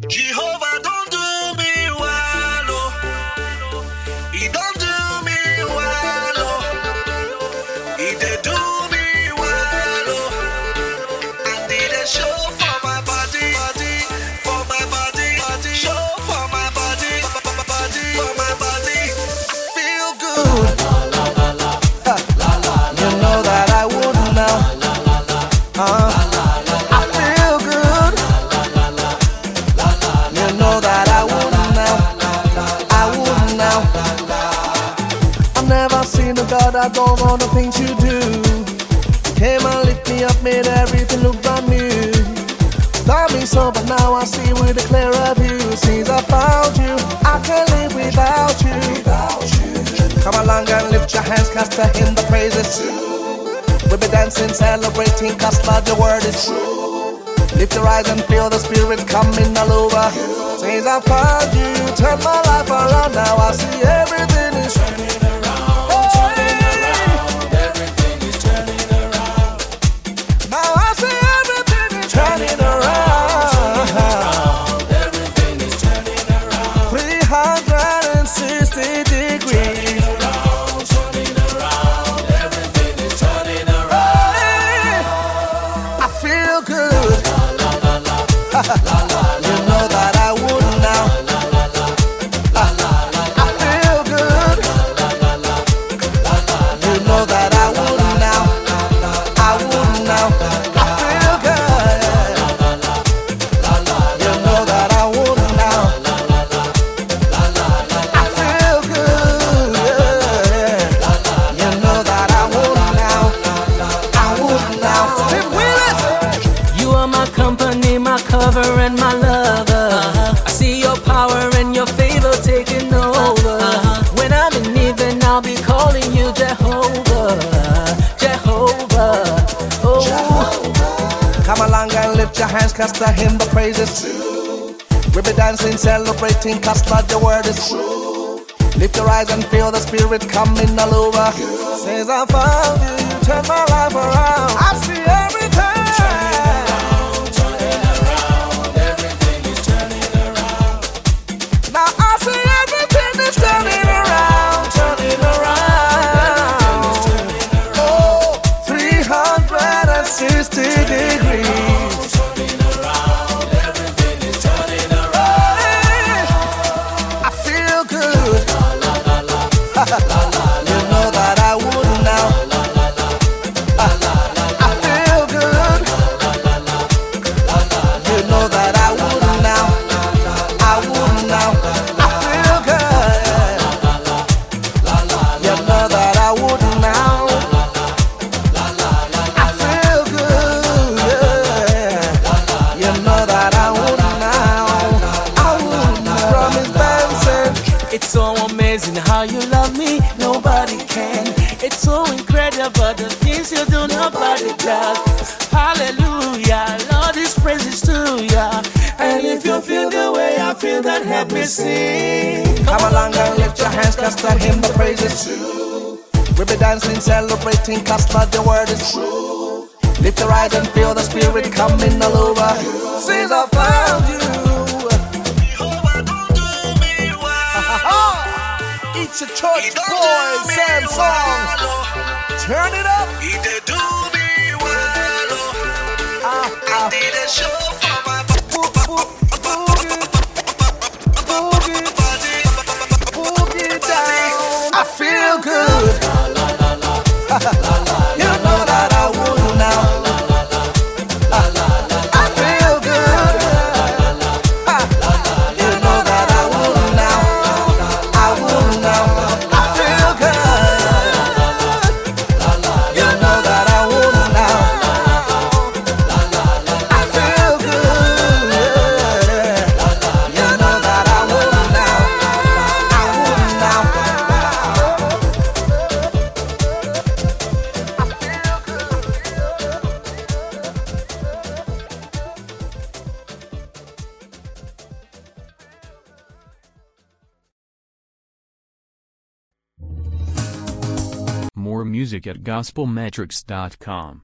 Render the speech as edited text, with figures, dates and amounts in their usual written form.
Jehovah don't do me well, oh. He don't do me well, oh. He dey do me well, oh. And he dey show for my body, for my body, show for my body, for my body. I feel good. You know that I wouldn't now. I feel good. You know that I wouldn't now. I wouldn't now. I've never seen a God that don't want the things you do. Came and lift me up, made everything look brand new. Start me so, but now I see with a clearer view. Since I found you, I can't live without you. Come along and lift your hands, cast to him the praises. We'll be dancing, celebrating, cause Lord, the word is true. Lift your eyes and feel the spirit coming all over. Since I found you, turn my life around. Now I see everything is turning around, turning around. Everything is turning around. Now I see everything is turning around. Everything is turning around. 360 degrees. Turning around. Everything is turning around. I feel good. You know that I wouldn't now. I feel good. You know that I wouldn't now. I wouldn't now. I feel good. You know that I wouldn't now. I feel good. You know that I wouldn't now. I wouldn't now. Tim Willis. You are my company, my cover and my lover. I see your power and your favor taking over. When I'm in need, then I'll be calling you Jehovah, Jehovah. Oh, Come along and lift your hands, cast to him the praises. We'll be dancing, celebrating, cause Lord, the word is true. Lift your eyes and feel the spirit coming all over. Since I found you, you turn my life around. I see everything. Now I see everything is turning around, turning around. Oh, 360 degrees. I feel good. You know that I wouldn't now. I feel good. You know that I wouldn't now. I wouldn't now. I feel good. You know that I wouldn't now. I feel good. You know that I wouldn't now. I wouldn't now. Promise Benson. it's so amazing how you love me, nobody can. It's so incredible the things you do, nobody does. Hallelujah, Lord, His praises to ya. And if you feel the way I feel, then help me sing. Come along and lift your hands, cast to him the praises. We'll be dancing, celebrating, cause Lord, the word is true. Lift your eyes and feel the spirit coming all over. Since I found you, Jehovah don't do me well. It's a church boy, Sam song. Turn it up. He did do me well. And did a show for my boogie down. I feel good. You know that I wouldn't now. I feel good. You know that I wouldn't now. I wouldn't now. I feel good. You know that I wouldn't now. I feel good. You know that I wouldn't now. I wouldn't now. More music at gospelmetrics.com.